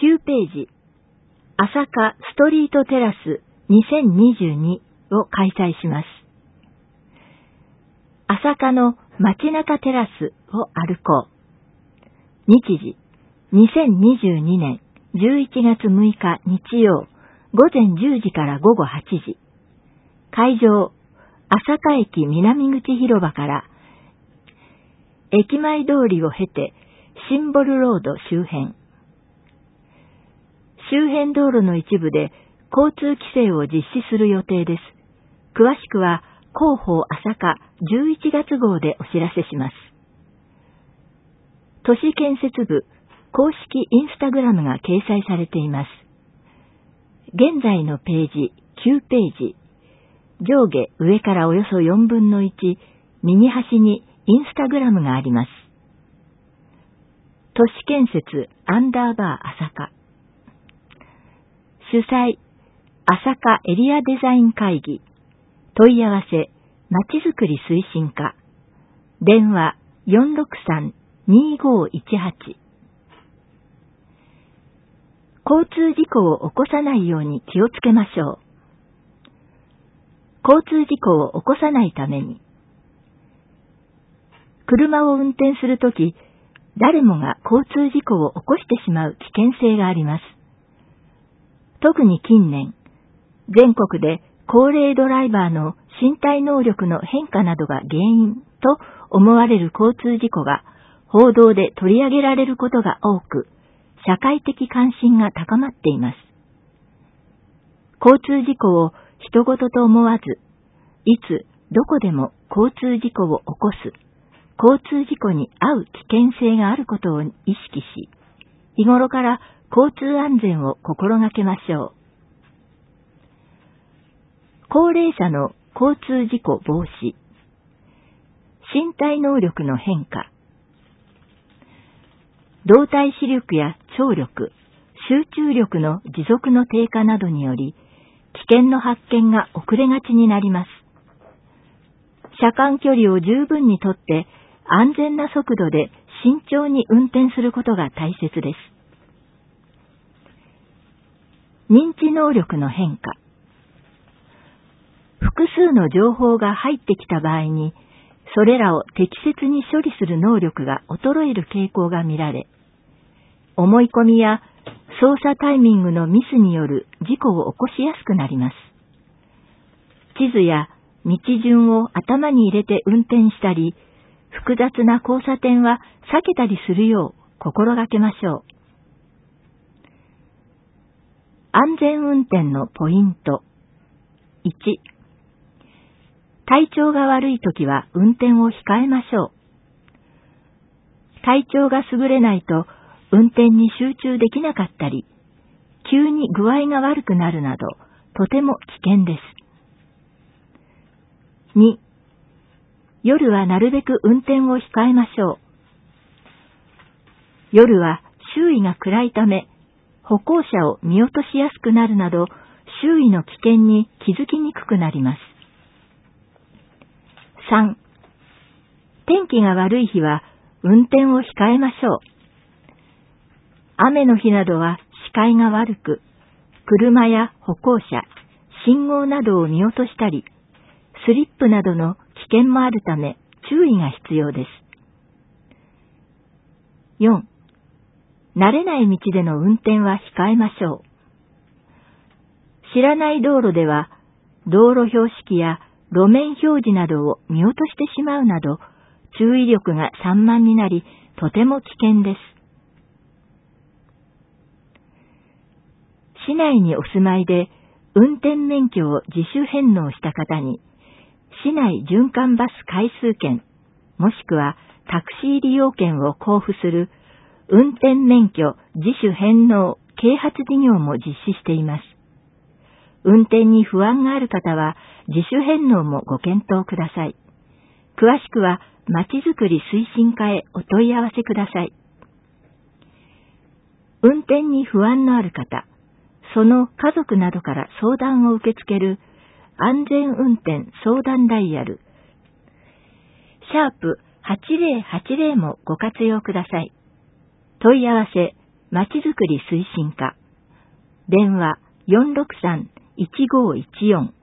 9ページ、朝霞ストリートテラス2022を開催します。朝霞の街中テラスを歩こう。日時、2022年11月6日日曜、午前10時から午後8時。会場、朝霞駅南口広場から、駅前通りを経て、シンボルロード周辺。周辺道路の一部で交通規制を実施する予定です。詳しくは広報朝霞11月号でお知らせします。都市建設部公式インスタグラムが掲載されています。現在のページ9ページ。上下上からおよそ4分の1、右端にインスタグラムがあります。都市建設_朝霞。主催、朝霞エリアデザイン会議。問い合わせ、まちづくり推進課。電話、463-2518。交通事故を起こさないように気をつけましょう。交通事故を起こさないために。車を運転するとき、誰もが交通事故を起こしてしまう危険性があります。特に近年、全国で高齢ドライバーの身体能力の変化などが原因と思われる交通事故が報道で取り上げられることが多く、社会的関心が高まっています。交通事故を人事と思わず、いつどこでも交通事故を起こす、交通事故に遭う危険性があることを意識し、日頃から交通安全を心がけましょう。高齢者の交通事故防止。身体能力の変化。動体視力や聴力、集中力の持続の低下などにより、危険の発見が遅れがちになります。車間距離を十分にとって、安全な速度で慎重に運転することが大切です。認知能力の変化。複数の情報が入ってきた場合に、それらを適切に処理する能力が衰える傾向が見られ、思い込みや操作タイミングのミスによる事故を起こしやすくなります。地図や道順を頭に入れて運転したり、複雑な交差点は避けたりするよう心がけましょう。安全運転のポイント。1、体調が悪いときは運転を控えましょう。体調が優れないと運転に集中できなかったり、急に具合が悪くなるなど、とても危険です。2、夜はなるべく運転を控えましょう。夜は周囲が暗いため、歩行者を見落としやすくなるなど、周囲の危険に気づきにくくなります。3、天気が悪い日は運転を控えましょう。雨の日などは視界が悪く、車や歩行者、信号などを見落としたり、スリップなどの危険もあるため注意が必要です。4、慣れない道での運転は控えましょう。知らない道路では、道路標識や路面表示などを見落としてしまうなど、注意力が散漫になり、とても危険です。市内にお住まいで、運転免許を自主返納した方に、市内循環バス回数券、もしくはタクシー利用券を交付する、運転免許自主返納啓発事業も実施しています。運転に不安がある方は自主返納もご検討ください。詳しくはまちづくり推進課へお問い合わせください。運転に不安のある方、その家族などから相談を受け付ける安全運転相談ダイヤル#8080もご活用ください。問い合わせまちづくり推進課。電話463-1514